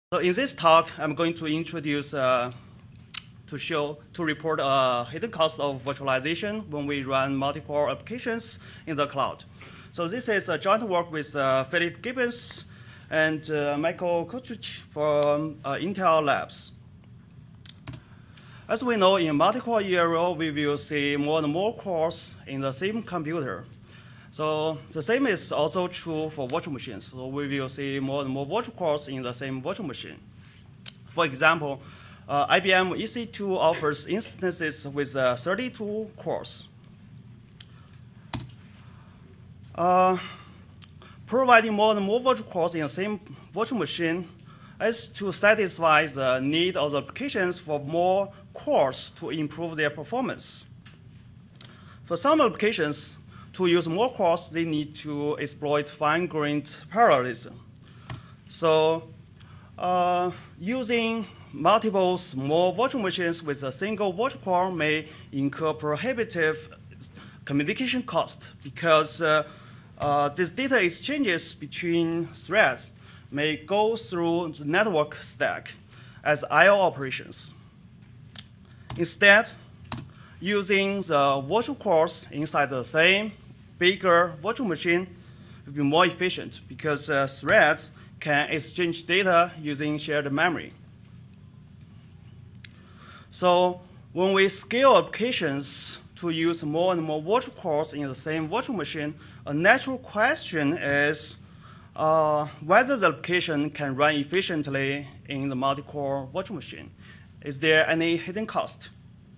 So in this talk, I'm going to introduce to report a hidden cost of virtualization when we run multiple applications in the cloud. So this is a joint work with Philip Gibbons and Michael Kotrich from Intel Labs. As we know, in multi-core era, we will see more and more cores in the same computer. So the same is also true for virtual machines. So we will see more and more virtual cores in the same virtual machine. For example, IBM EC2 offers instances with 32 cores. Providing more and more virtual cores in the same virtual machine is to satisfy the need of the applications for more cores to improve their performance. For some applications, to use more cores, they need to exploit fine-grained parallelism. So using multiple small virtual machines with a single virtual core may incur prohibitive communication cost because these data exchanges between threads may go through the network stack as I/O operations. Instead, using the virtual cores inside the same bigger virtual machine will be more efficient because threads can exchange data using shared memory. So when we scale applications to use more and more virtual cores in the same virtual machine, a natural question is whether the application can run efficiently in the multi-core virtual machine. Is there any hidden cost?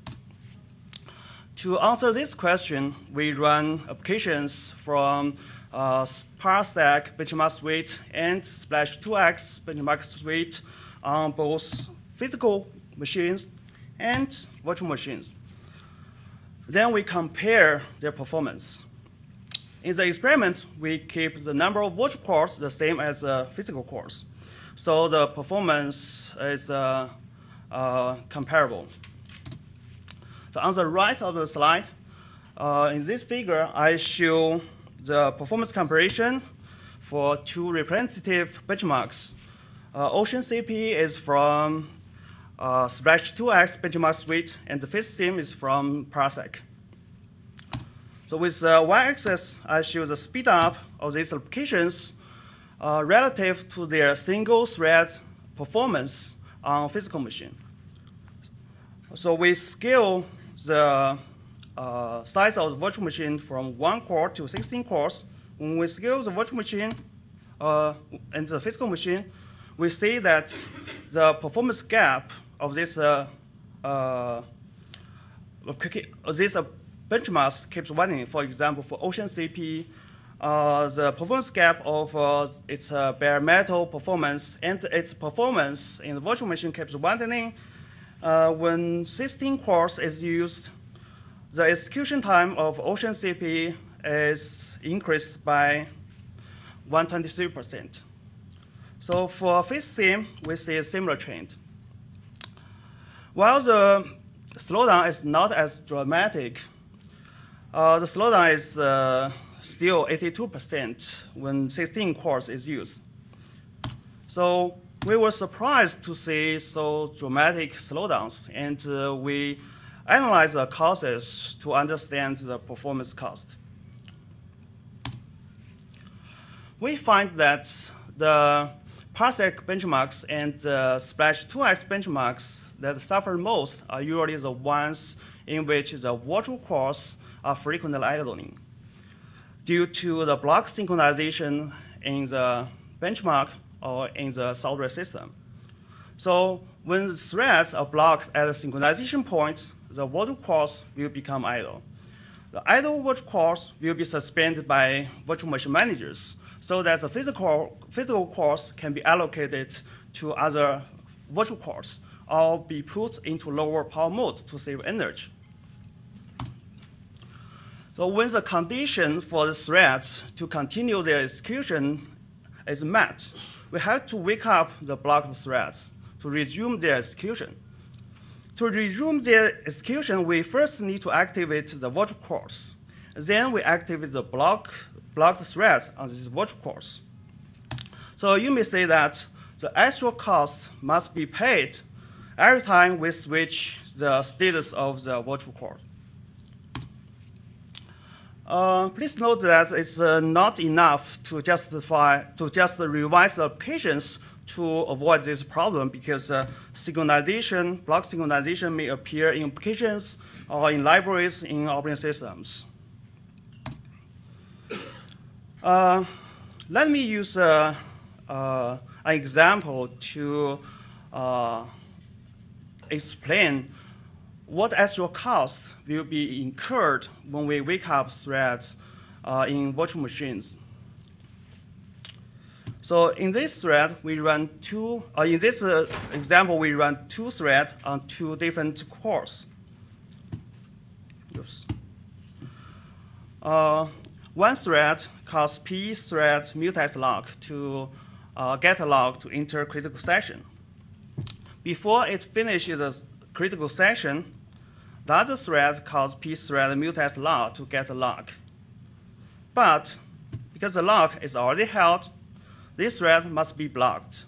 To answer this question, we run applications from Parsec Benchmark Suite and Splash2X Benchmark Suite on both physical machines and virtual machines. Then we compare their performance. In the experiment, we keep the number of virtual cores the same as the physical cores. So the performance is comparable. So on the right of the slide, in this figure, I show the performance comparison for two representative benchmarks. OceanCP is from Splash2X Benchmark Suite, and the FaceSim is from Parsec. So with the y-axis, I show the speed up of these applications relative to their single thread performance on physical machine. So we scale the size of the virtual machine from 1 core to 16 cores. When we scale the virtual machine and the physical machine, we see that the performance gap of this benchmarks keeps widening. For example, for OceanCP, the performance gap of its bare metal performance and its performance in the virtual machine keeps widening. When 16 cores is used, the execution time of OceanCP is increased by 123%. So for FaceSim, we see a similar trend. While the slowdown is not as dramatic, the slowdown is still 82% when 16 cores is used. So we were surprised to see so dramatic slowdowns, and we analyzed the causes to understand the performance cost. We find that the Parsec benchmarks and Splash2X benchmarks that suffer most are usually the ones in which the virtual cores are frequently idling due to the block synchronization in the benchmark or in the software system. So when the threads are blocked at a synchronization point, the virtual cores will become idle. The idle virtual cores will be suspended by virtual machine managers so that the physical cores can be allocated to other virtual cores or be put into lower power mode to save energy. So when the condition for the threads to continue their execution is met, we have to wake up the blocked threads to resume their execution. To resume their execution, we first need to activate the virtual cores. Then we activate the blocked threads on these virtual cores. So you may say that the actual cost must be paid every time we switch the status of the virtual core. Please note that it's not enough to just revise the applications to avoid this problem, because synchronization, block synchronization may appear in applications or in libraries in operating systems. Let me use an example to explain what actual cost will be incurred when we wake up threads in virtual machines. So in this thread, we run in this example, we run two threads on two different cores. Oops. One thread calls p thread mutex lock to get a lock to enter critical section. Before it finishes the critical section, the other thread calls p thread mutex lock to get a lock. But because the lock is already held, this thread must be blocked.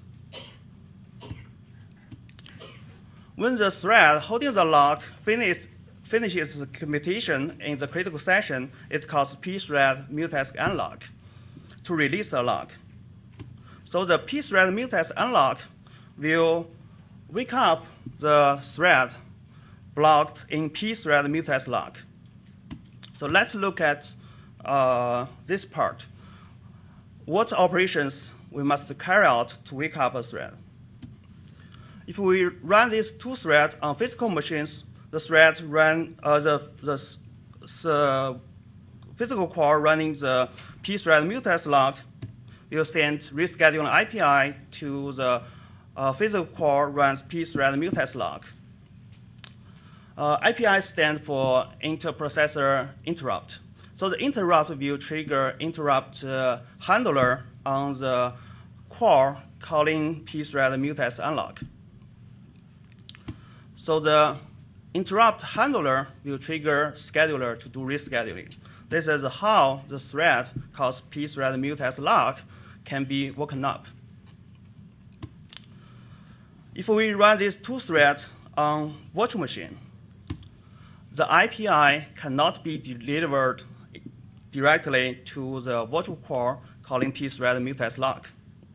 When the thread holding the lock finishes the commutation in the critical section, it calls pthread mutex unlock to release the lock. So the pthread mutex unlock will wake up the thread blocked in pthread mutex lock. So let's look at this part. What operations we must carry out to wake up a thread? If we run these two threads on physical machines, the thread run the physical core running the pthread mutex lock will send rescheduling API to the physical core runs pthread mutex lock. API stands for interprocessor interrupt. So the interrupt will trigger interrupt handler on the core calling pthread mutex unlock. So the interrupt handler will trigger scheduler to do rescheduling. This is how the thread calls pthread mutex lock can be woken up. If we run these two threads on virtual machine, the API cannot be delivered directly to the virtual core calling pthread mutex lock.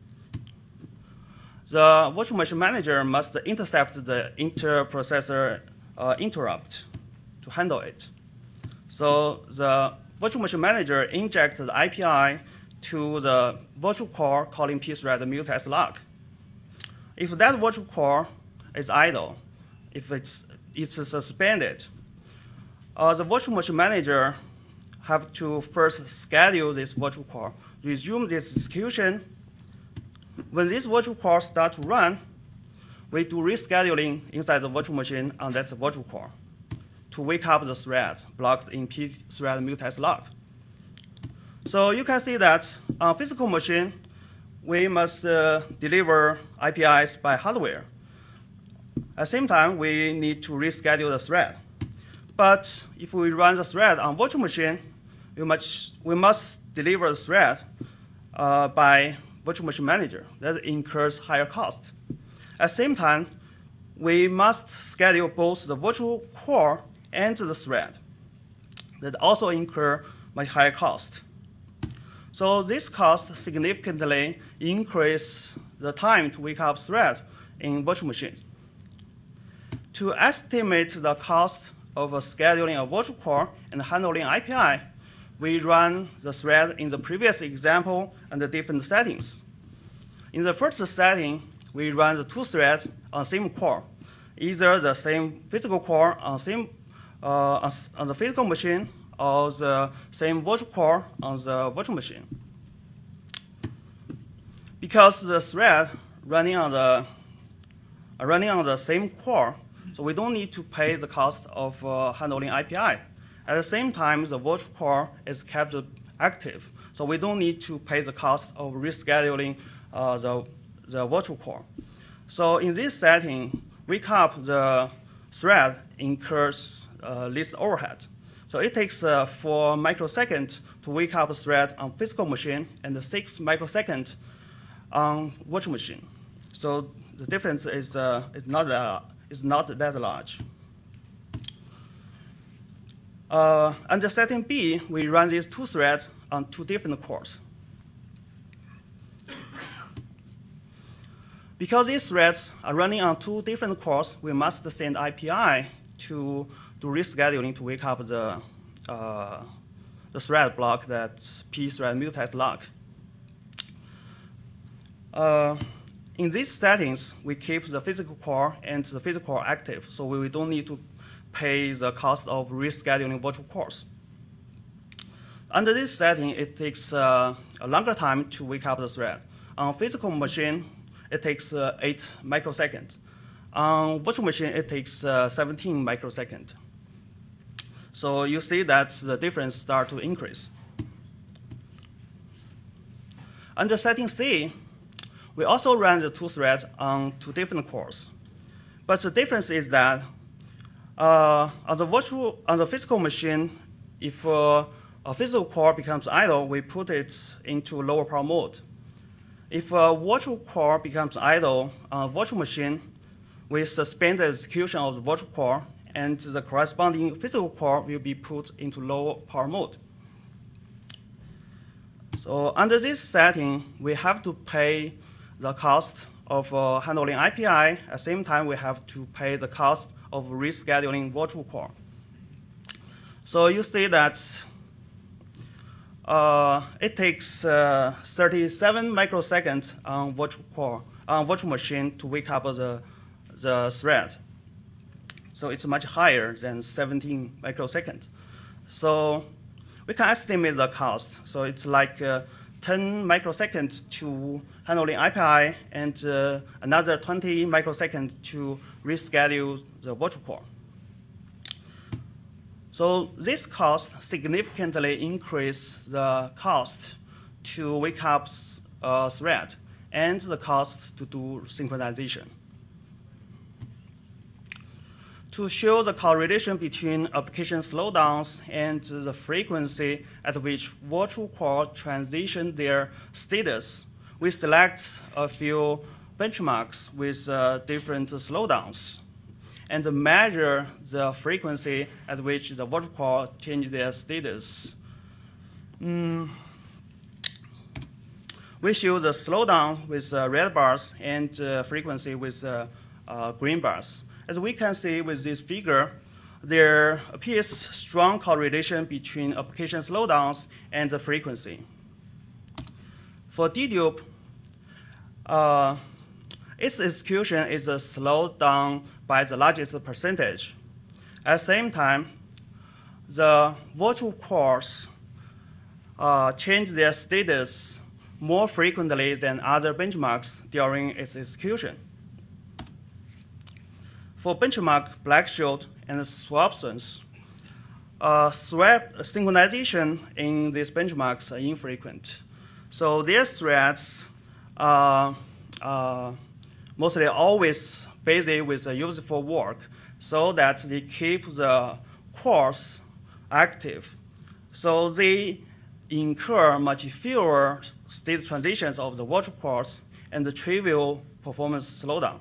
The virtual machine manager must intercept the interprocessor interrupt to handle it. So the virtual machine manager injects the API to the virtual core calling pthread mutex lock. If that virtual core is idle, if it's suspended, the virtual machine manager have to first schedule this virtual core, resume this execution. When this virtual core starts to run, we do rescheduling inside the virtual machine on that virtual core to wake up the thread blocked in pthread mutex lock. So you can see that on physical machine, we must deliver APIs by hardware. At the same time, we need to reschedule the thread. But if we run the thread on virtual machine, we must deliver the thread by virtual machine manager. That incurs higher cost. At the same time, we must schedule both the virtual core and the thread. That also incur much higher cost. So this cost significantly increase the time to wake up thread in virtual machines. To estimate the cost of scheduling a virtual core and handling API, we run the thread in the previous example under different settings. In the first setting, we run the two threads on the same core, either the same physical core on the physical machine or the same virtual core on the virtual machine. Because the thread running on the same core, so we don't need to pay the cost of handling API. At the same time, the virtual core is kept active, so we don't need to pay the cost of rescheduling the virtual core. So in this setting, wake up the thread incurs least overhead. So it takes 4 microseconds to wake up a thread on physical machine and 6 microseconds on virtual machine. So the difference is not that large. Under setting B, we run these two threads on two different cores. Because these threads are running on two different cores, we must send IPI to do rescheduling to wake up the thread block that pthread mutex lock. In these settings, we keep the physical core and the physical core active, so we don't need to pay the cost of rescheduling virtual cores. Under this setting, it takes a longer time to wake up the thread. On physical machine, it takes 8 microseconds. On virtual machine, it takes 17 microseconds. So you see that the difference starts to increase. Under setting C, we also run the two threads on two different cores. But the difference is that on the physical machine, if a physical core becomes idle, we put it into lower power mode. If a virtual core becomes idle on a virtual machine, we suspend the execution of the virtual core, and the corresponding physical core will be put into low power mode. So under this setting, we have to pay the cost of handling IPI. At the same time, we have to pay the cost of rescheduling virtual core. So you see that it takes 37 microseconds on virtual machine to wake up the thread. So it's much higher than 17 microseconds. So we can estimate the cost. So it's like 10 microseconds to handling IPI and another 20 microseconds to reschedule the virtual core. So this cost significantly increases the cost to wake up a thread and the cost to do synchronization. To show the correlation between application slowdowns and the frequency at which virtual core transition their status, we select a few benchmarks with different slowdowns and measure the frequency at which the virtual core change their status. We show the slowdown with red bars and frequency with green bars. As we can see with this figure, there appears strong correlation between application slowdowns and the frequency. For dedupe, its execution is slowed down by the largest percentage. At the same time, the virtual cores change their status more frequently than other benchmarks during its execution. For benchmark Black-Scholes and Swapsons, synchronization in these benchmarks are infrequent. So their threads are mostly always busy with useful work so that they keep the cores active. So they incur much fewer state transitions of the virtual cores and the trivial performance slowdown.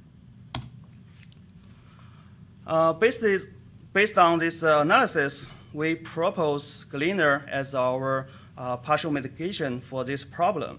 Based on this analysis, we propose Gleaner as our partial mitigation for this problem.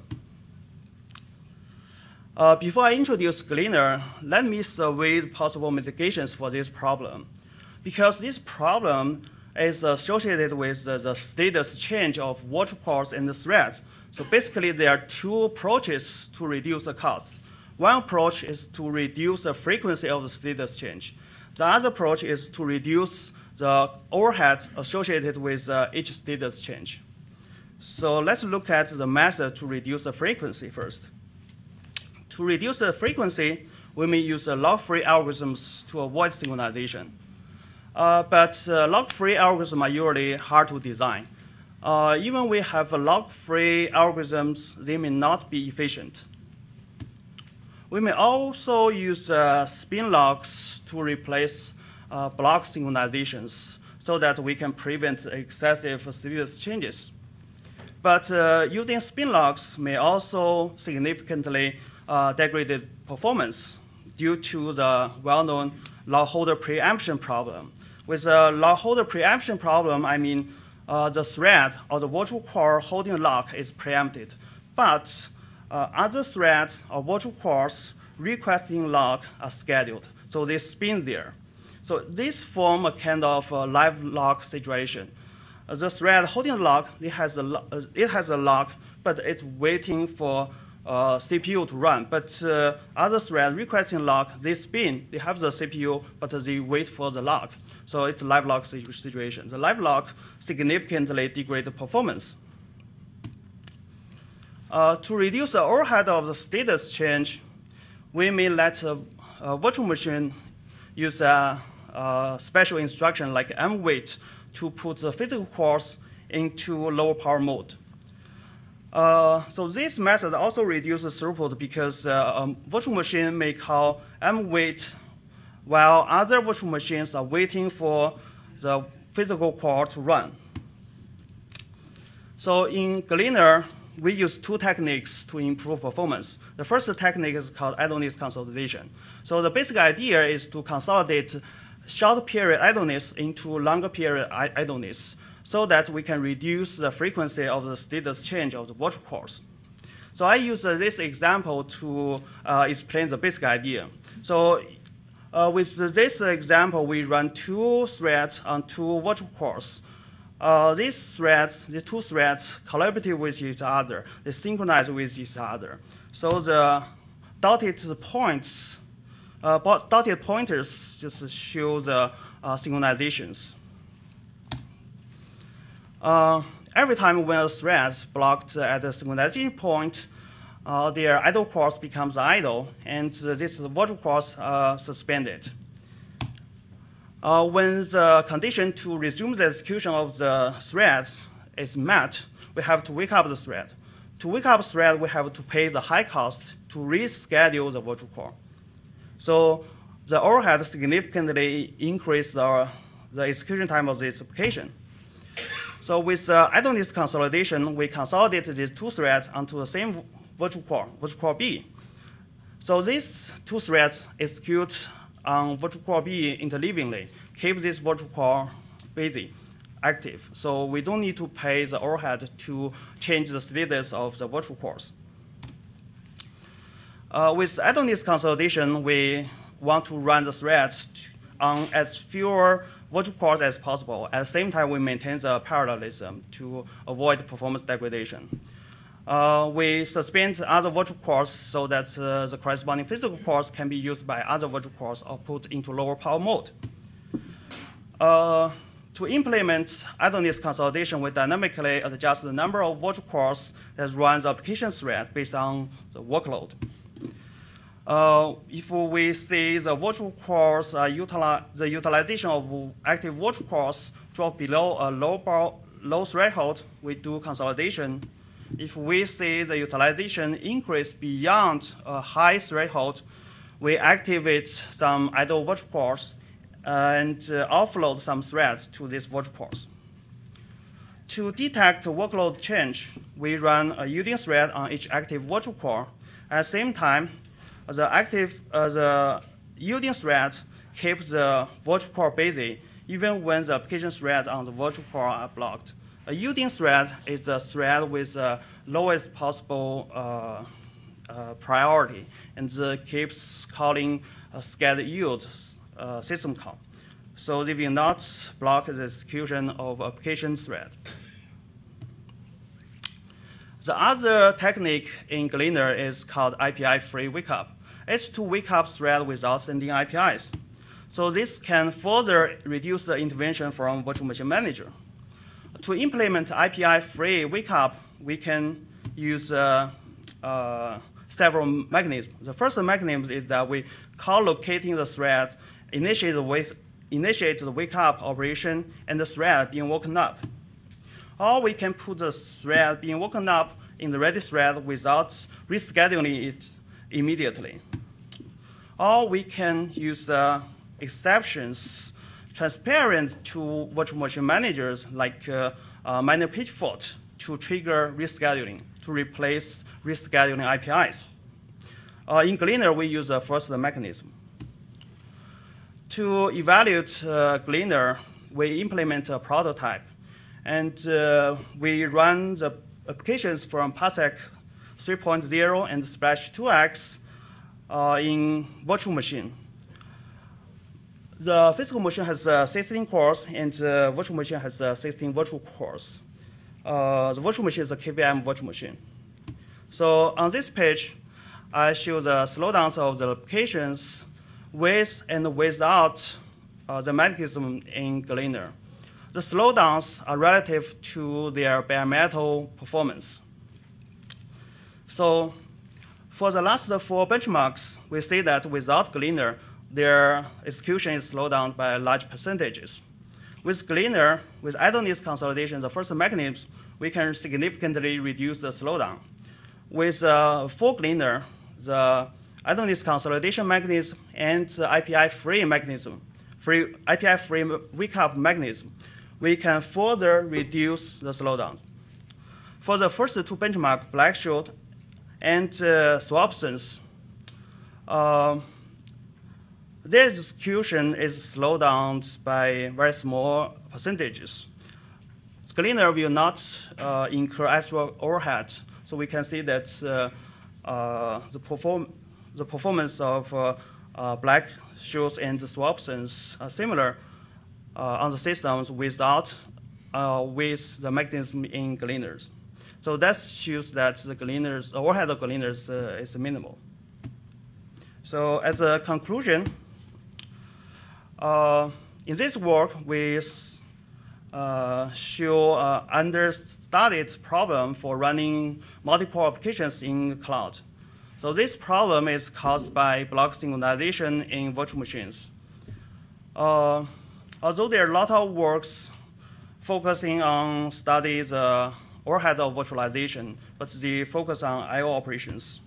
Before I introduce Gleaner, let me survey the possible mitigations for this problem. Because this problem is associated with the status change of virtual cores and the threads. So basically, there are two approaches to reduce the cost. One approach is to reduce the frequency of the status change. The other approach is to reduce the overhead associated with each status change. So let's look at the method to reduce the frequency first. To reduce the frequency, we may use log-free algorithms to avoid synchronization. But log-free algorithms are usually hard to design. Even we have log-free algorithms, they may not be efficient. We may also use spin locks to replace block synchronizations so that we can prevent excessive status changes. But using spin locks may also significantly degraded performance due to the well-known lock holder preemption problem. With the lock holder preemption problem, I mean the thread or the virtual core holding lock is preempted, but other threads or virtual cores requesting lock are scheduled, so they spin there. So this forms a kind of live lock situation. The thread holding lock, it has a lock, but it's waiting for CPU to run. But other thread requesting lock, they spin. They have the CPU, but they wait for the lock. So it's a live lock situation. The live lock significantly degrades the performance. To reduce the overhead of the status change, we may let a virtual machine use a special instruction like mwait to put the physical cores into lower power mode. So this method also reduces throughput because a virtual machine may call mwait while other virtual machines are waiting for the physical core to run. So in Gleaner, we use two techniques to improve performance. The first technique is called idleness consolidation. So the basic idea is to consolidate short period idleness into longer period idleness so that we can reduce the frequency of the status change of the virtual cores. So I use this example to explain the basic idea. So with this example, we run two threads on two virtual cores. These two threads collaborate with each other. They synchronize with each other. So the dotted pointers just show the synchronizations. Every time when a thread is blocked at the synchronization point, their idle cores becomes idle, and this virtual cores are suspended. When the condition to resume the execution of the threads is met, we have to wake up the thread. To wake up the thread, we have to pay the high cost to reschedule the virtual core. So the overhead significantly increases the execution time of this application. So with idleness consolidation, we consolidate these two threads onto the same virtual core B. So these two threads execute on virtual core B interleavingly, keep this virtual core busy, active. So we don't need to pay the overhead to change the status of the virtual cores. With idleness consolidation, we want to run the threads on as fewer virtual cores as possible. At the same time, we maintain the parallelism to avoid performance degradation. We suspend other virtual cores so that the corresponding physical cores can be used by other virtual cores or put into lower power mode. To implement idleness consolidation, we dynamically adjust the number of virtual cores that run the application thread based on the workload. If we see the virtual cores, the utilization of active virtual cores drop below a low threshold, we do consolidation. If we see the utilization increase beyond a high threshold, we activate some idle virtual cores and offload some threads to these virtual cores. To detect workload change, we run a yielding thread on each active virtual core. At the same time, the yielding thread keeps the virtual core busy even when the application threads on the virtual core are blocked. A yielding thread is a thread with the lowest possible priority, and keeps calling a sched yield system call. So they will not block the execution of application thread. The other technique in Gleaner is called IPI-free wake-up. It's to wake up thread without sending IPIs. So this can further reduce the intervention from virtual machine manager. To implement IPI-free wake-up, we can use several mechanisms. The first mechanism is that we call locating the thread, initiate the wake-up operation, and the thread being woken up. Or we can put the thread being woken up in the ready thread without rescheduling it immediately. Or we can use exceptions transparent to virtual machine managers like minor page fault to trigger rescheduling, to replace rescheduling IPIs. In Gleaner, we use the first mechanism. To evaluate Gleaner, we implement a prototype. And we run the applications from Parsec 3.0 and Splash 2x in virtual machine. The physical machine has 16 cores, and the virtual machine has 16 virtual cores. The virtual machine is a KVM virtual machine. So on this page, I show the slowdowns of the applications with and without the mechanism in Gleaner. The slowdowns are relative to their bare metal performance. So for the last 4 benchmarks, we see that without Gleaner, their execution is slowed down by large percentages. With Gleaner, with idleness consolidation, the first mechanism, we can significantly reduce the slowdown. With full Gleaner, the idleness consolidation mechanism and the IPI-free mechanism, IPI-free wake-up mechanism, we can further reduce the slowdowns. For the first 2 benchmarks, Black-Scholes and Swapsons, their execution is slowed down by very small percentages. Gleaner will not incur extra overhead, so we can see that the performance of Black-Scholes and Swapsons are similar on the systems without with the mechanism in Gleaners. So that shows that the Gleaners, the overhead of Gleaners is minimal. So as a conclusion, in this work, we show understudied problem for running multi-core applications in cloud. So this problem is caused by block synchronization in virtual machines. Although there are a lot of works focusing on study the overhead of virtualization, but they focus on I/O operations.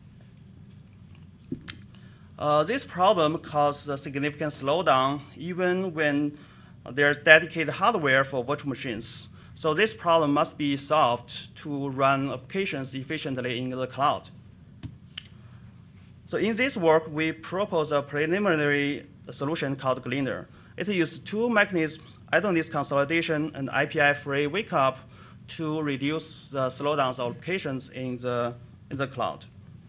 This problem causes a significant slowdown even when there's dedicated hardware for virtual machines. So this problem must be solved to run applications efficiently in the cloud. So in this work, we propose a preliminary solution called Gleaner. It uses 2 mechanisms, idleness consolidation and IPI-free wake-up, to reduce the slowdowns of applications in the cloud.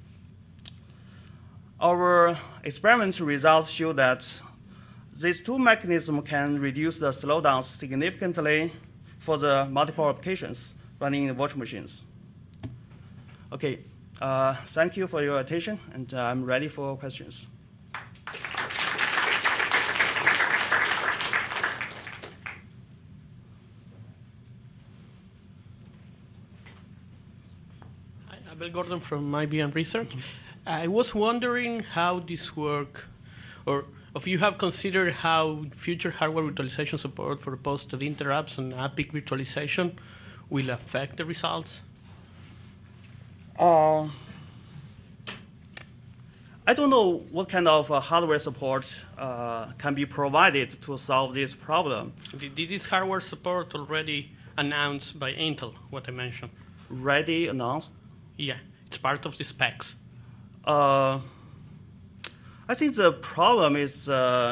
Our experimental results show that these 2 mechanisms can reduce the slowdowns significantly for the multi-core applications running in virtual machines. Okay, thank you for your attention, and I'm ready for questions. Hi, Abel Gordon from IBM Research. I was wondering how this work, or if you have considered how future hardware virtualization support for posted interrupts and APIC virtualization will affect the results? I don't know what kind of hardware support can be provided to solve this problem. This is hardware support already announced by Intel, what I mentioned. Ready announced? Yeah, it's part of the specs. I think the problem is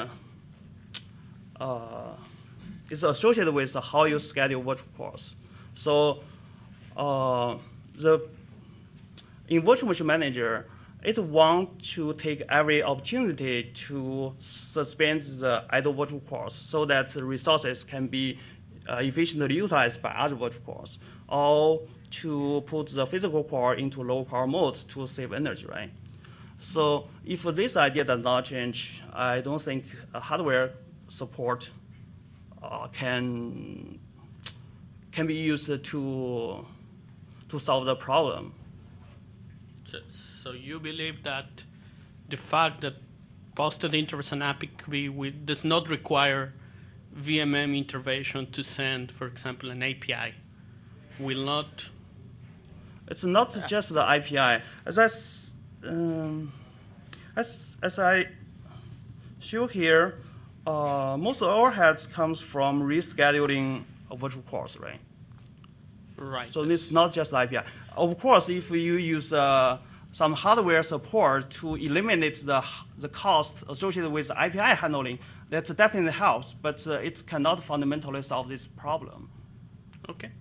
associated with how you schedule virtual cores. So in Virtual Machine Manager, it wants to take every opportunity to suspend the idle virtual cores so that the resources can be efficiently utilized by other virtual cores, or to put the physical core into low power mode to save energy, right? So if this idea does not change, I don't think hardware support can be used to solve the problem. So you believe that the fact that posted interrupts and APIC does not require VMM intervention to send, for example, an API will not? It's not just the API. As I show here, most overheads comes from rescheduling of virtual cores, right? Right. So it's not just the API. Of course, if you use some hardware support to eliminate the cost associated with API handling, that definitely helps, but it cannot fundamentally solve this problem. Okay.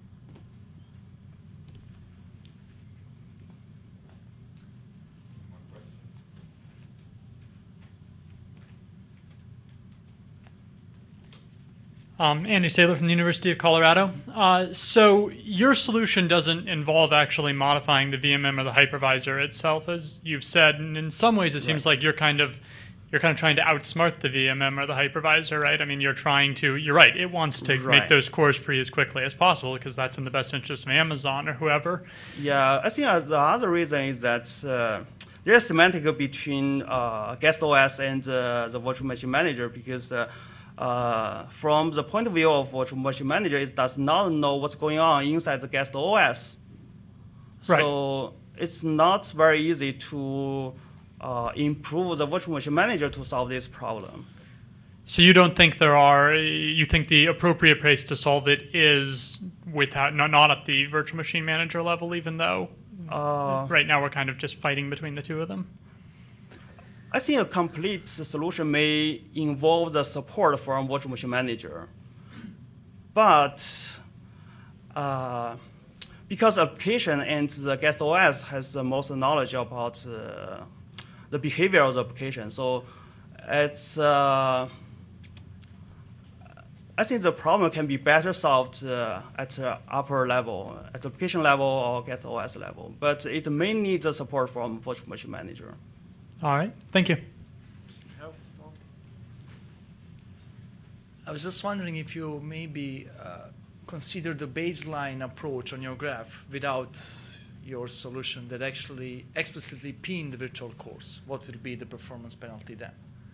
Andy Saylor from the University of Colorado. So your solution doesn't involve actually modifying the VMM or the hypervisor itself, as you've said, and in some ways it seems like you're kind of trying to outsmart the VMM or the hypervisor, right? I mean, you're right, it wants to make those cores free as quickly as possible because that's in the best interest of Amazon or whoever. Yeah, I think the other reason is that there's semantic between guest OS and the virtual machine manager, because from the point of view of virtual machine manager, it does not know what's going on inside the guest OS. Right. So it's not very easy to improve the virtual machine manager to solve this problem. So you don't think you think the appropriate place to solve it is not at the virtual machine manager level, even though right now we're kind of just fighting between the two of them? I think a complete solution may involve the support from virtual machine manager. But because application and the guest OS has the most knowledge about the behavior of the application, so it's I think the problem can be better solved at the upper level, at the application level or guest OS level. But it may need the support from virtual machine manager. All right, thank you. I was just wondering if you maybe consider the baseline approach on your graph without your solution that actually explicitly pin the virtual cores. What will be the performance penalty then?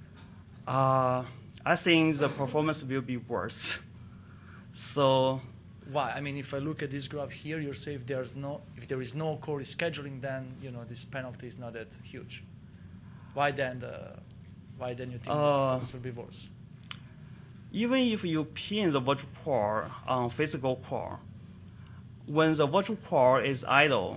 I think the performance will be worse. So why? I mean, if I look at this graph here, you say if there is no core rescheduling, then this penalty is not that huge. Why then you think the performance will be worse? Even if you pin the virtual core on physical core, when the virtual core is idle,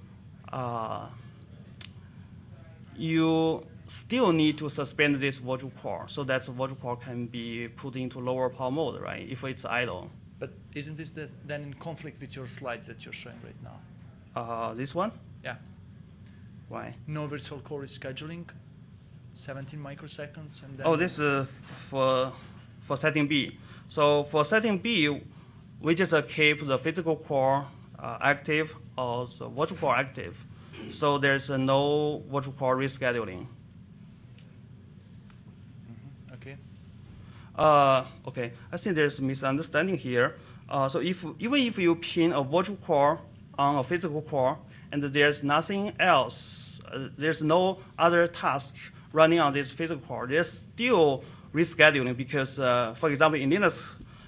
you still need to suspend this virtual core so that the virtual core can be put into lower power mode, right, if it's idle. But isn't this then in conflict with your slides that you're showing right now? This one? Yeah. Why? No virtual core rescheduling, 17 microseconds, and then... This is for setting B. So for setting B, we just keep the physical core active or the virtual core active. So there's no virtual core rescheduling. Okay. Okay, I think there's a misunderstanding here. So even if you pin a virtual core on a physical core and there's nothing else, there's no other task running on this physical core, there's still rescheduling because, for example, in Linux,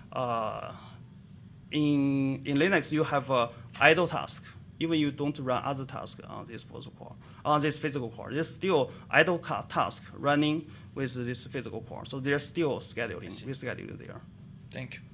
in Linux you have an idle task. Even you don't run other tasks on this virtual core, on this physical core, there's still idle task running with this physical core. So there's still rescheduling there. Thank you.